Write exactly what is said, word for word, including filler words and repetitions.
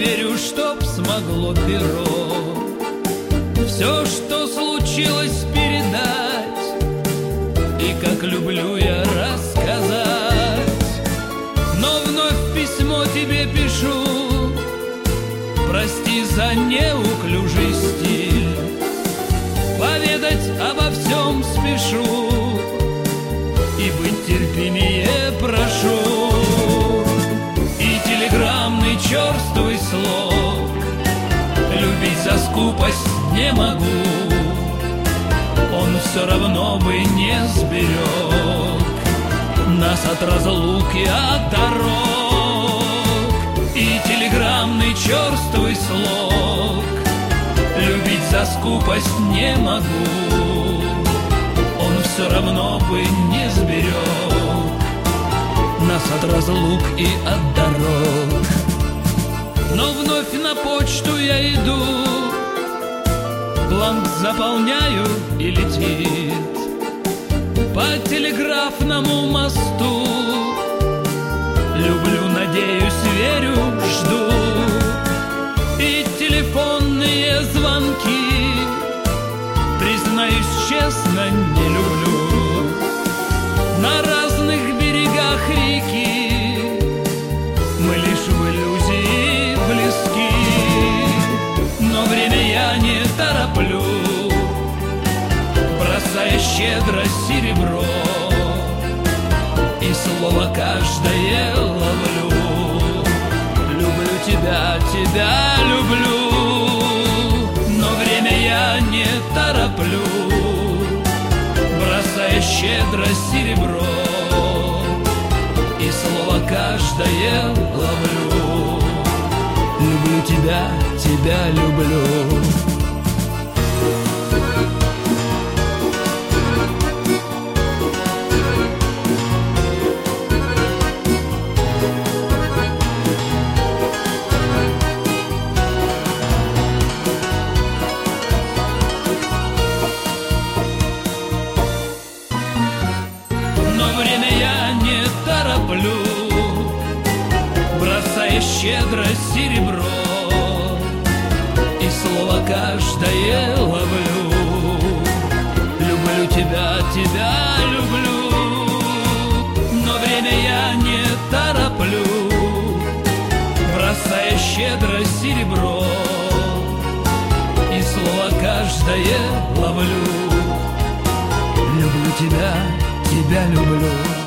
верю, чтоб смогло перо все, что случилось, передать, и как люблю я рассказать. Но вновь письмо тебе пишу, прости за неуклюжий стиль, поведать обо всем спешу и быть терпимее прошу. И телеграммный черствый слог любить за скупость не могу, он все равно бы не сберег нас от разлук и от дорог. И телеграммный черствый слог любить за скупость не могу, он все равно бы не сберег нас от разлук и от дорог. Но вновь на почту я иду, бланк заполняю и летит по телеграфному мосту. Люблю, надеюсь, верю, жду. И телефонные звонки, признаюсь честно, не люблю. На разных берегах реки мы лишь в иллюзии близки, но время я не тороплю, бросая щедро серебро, и слово каждое ловлю. Люблю тебя, тебя люблю, но время я не тороплю, бросая щедро серебро, и слово каждое ловлю. Люблю тебя, тебя люблю. Бросая щедро серебро, и слово каждое ловлю. Люблю тебя, тебя люблю, но время я не тороплю, бросая щедро серебро, и слово каждое ловлю. Люблю тебя, тебя люблю.